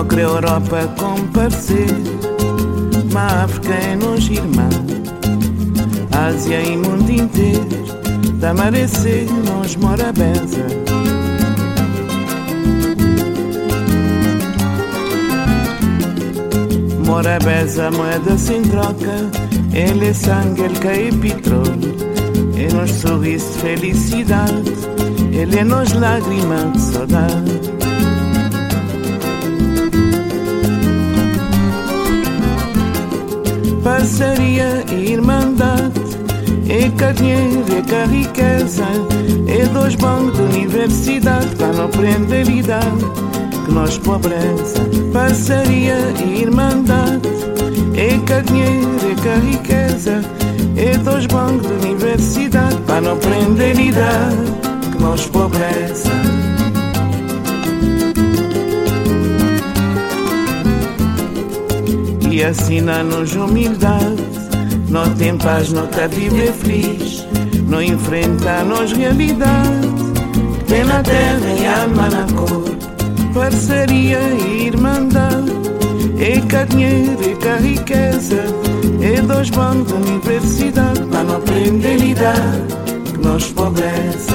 Não quer Europa comparecer, mas a África é nos irmã, Ásia e mundo inteiro, da marecer nos morabeza. Morabeza, moeda sem troca, ele é sangue, ele é petróleo, é nos sorriso de felicidade, ele é nos lágrimas de saudade. Parceria e irmandade, é cá dinheiro, é cá riqueza, é dois bancos de universidade para não prender idade que nós pobreza. Parceria e irmandade, é cá dinheiro, é cá riqueza, é dois bancos de universidade para não prender idade que nós pobreza. E assina-nos humildade, não tem paz, não está viver feliz, não enfrenta-nos realidade, tem na terra e alma na cor. Parceria e irmandade, é cá dinheiro, é cá riqueza, é dois bancos de universidade para não aprender idade que nós pobreza.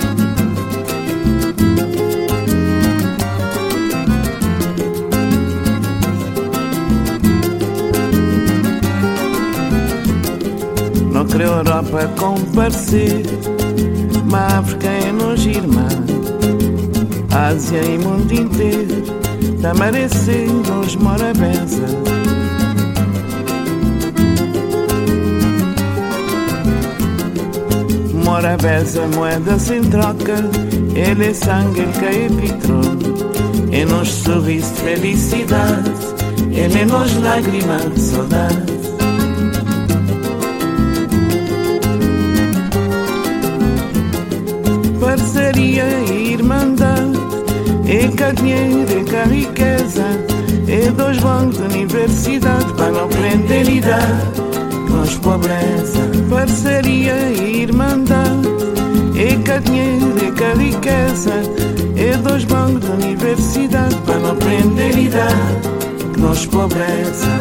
Não quer Europa comparecer, mas a África é nos irmã, Ásia e mundo inteiro, da marecer nos morabeza. Morabeza, moeda sem troca, ele é sangue, ele é petróleo, é nos sorriso de felicidade, ele é nos lágrimas de saudade. Parceria e irmandade, é cá dinheiro, é cá riqueza, é dois bancos de universidade para não prender idade que nós pobreza. Parceria e irmandade, é cá dinheiro, é cá riqueza, é dois bancos de universidade para não prender idade que nós pobreza.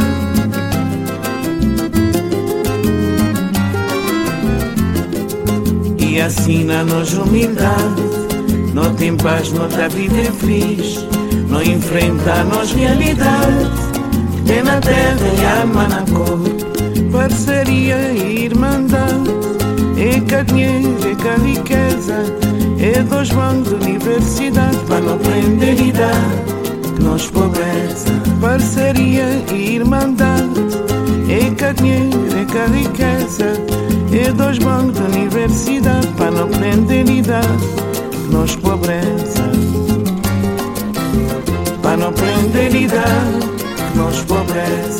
E assina-nos humildade, não tem paz, não está a viver feliz, não enfrenta-nos realidade, tem na terra e alma na cor. Parceria e irmandade, é cá dinheiro, é cá riqueza, é dois bancos de universidade para não prender idade que nós pobreza. Parceria e irmandade, é cá dinheiro, é cá riqueza, é dois bancos de universidade para não prender idade que nós pobreza. Para não prender idade que nós pobreza.